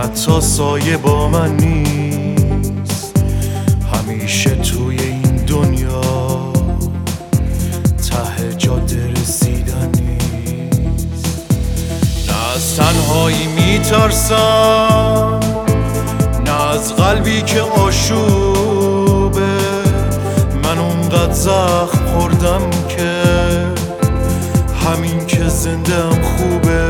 حتی سایه با من نیست. همیشه توی این دنیا ته جاده رسیدن نیست. نه از تنهایی میترسم، نه از قلبی که آشوبه. من اونقدر زخم خوردم که همین که زنده‌ام خوبه.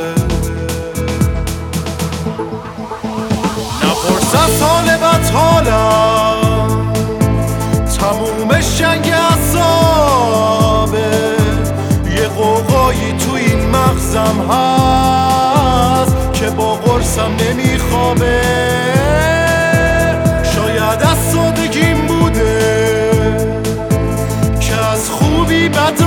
نپرس حال بد حالم، تموم شنگ اعصابه. یه قوقایی تو این مغزم هست که با قرصم نمیخوابه. شاید از سادگیم بوده که از خوبی بد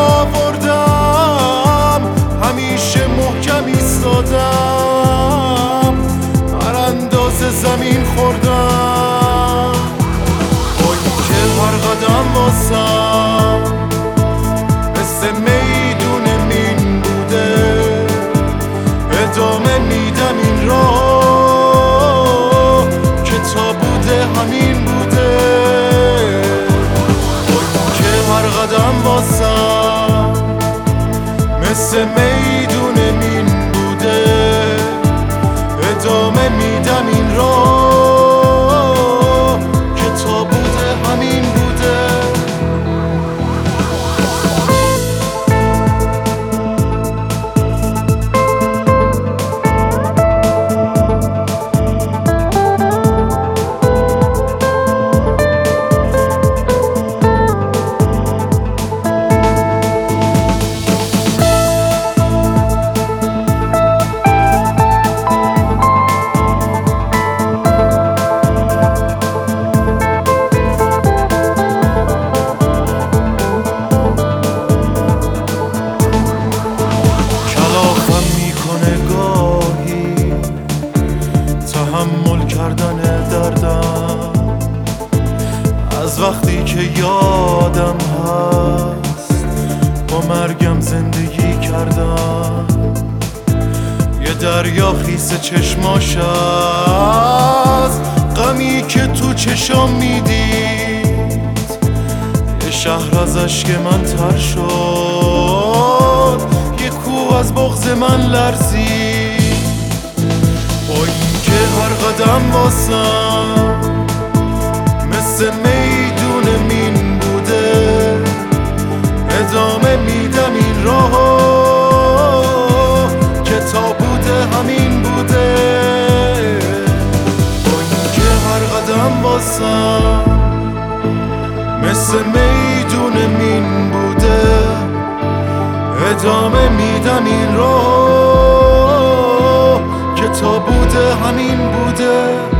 آوردم. همیشه محکم ایستادم، هر اندازه زمین خوردم. با اینکه هر قدم واسم مثل میدون مین بوده، ادامه میدم این راه که تا بوده همین بوده. با اینکه هر قدم واسم مثل میدون مین بوده، ادامه میدم این راه که تا بوده همین بوده. تحمل کردن دردم از وقتی که یادم هست، با مرگم زندگی کردم. یه دریا خیس چشماش از غمی که تو چشام میدید. یه شهر از عشق من تر شد، یه کوه از بغض من لرزید. با اینکه هر قدم واسم مثل میدون مین بوده، ادامه میدم این راه که تا بوده همین بوده. با اینکه هر قدم واسم مثل میدون مین بوده، ادامه میدم این راه که تا بوده همین بوده.